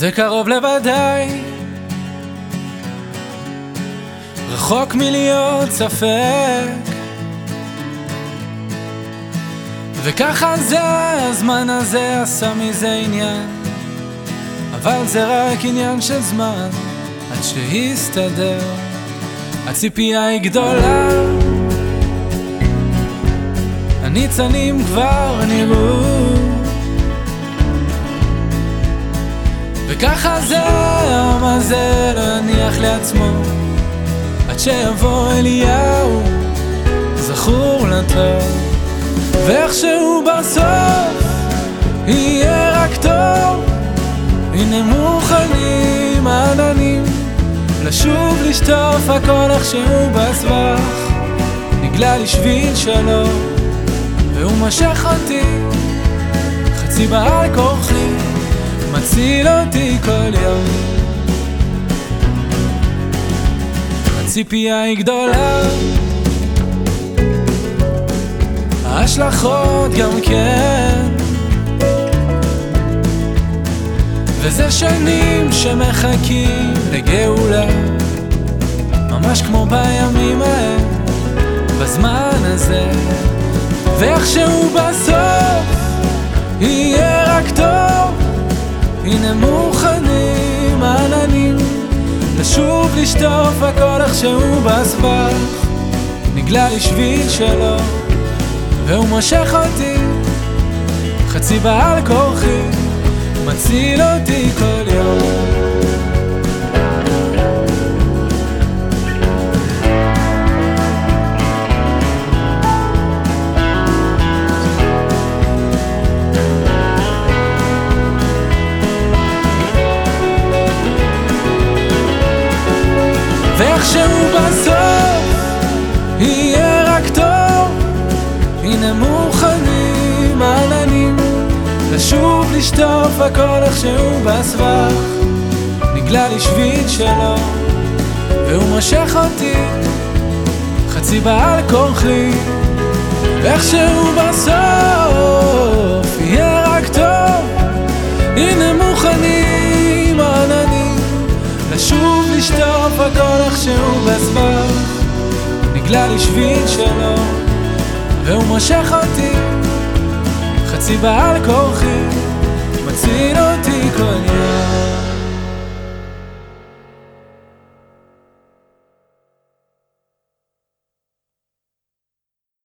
זה קרוב לוודאי, רחוק מלהיות ספק, וככה זה הזמן הזה עשה מזה עניין, אבל זה רק עניין של זמן עד שיסתדר. הציפייה היא גדולה, הניצנים כבר נראו, וככה זה המזל להניח לעצמו עד שיבוא אליהו זכור לטוב, ואיכשהו בסוף יהיה רק טוב. הנה מוכנים העננים לשוב לשטוף הכל איכשהו בסבך, נגלה לי שביל שלו והוא משך אותי חצי בעל כורחי, מציל אותי כל יום. הציפייה היא גדולה, ההשלכות גם כן, וזה שנים שמחכים לגאולה, ממש כמו בימים ההם, בזמן הזה, ואיכשהו בסוף יהיה רק טוב. הנה מוכנים עננים לשוב לשטוף הכל איכשהו בסבך, נגלה לי שביל שלו והוא מושך אותי חצי בעל כורחי, מציל אותי כל יום. ואיכשהו בסוף יהיה רק טוב. הנה מוכנים עננים לשוב לשטוף הכל איכשהו בסבך, נגלה לי שביל שלו והוא מושך אותי חצי בעל כורחי, ואיכשהו בסוף יהיה רק טוב. הנה מוכנים עננים לשוב לשטוף הכל איכשהו בסבך, נגלה לי שביל שלו והוא מושך אותי חצי בעל כורחי, מציל אותי כל יום.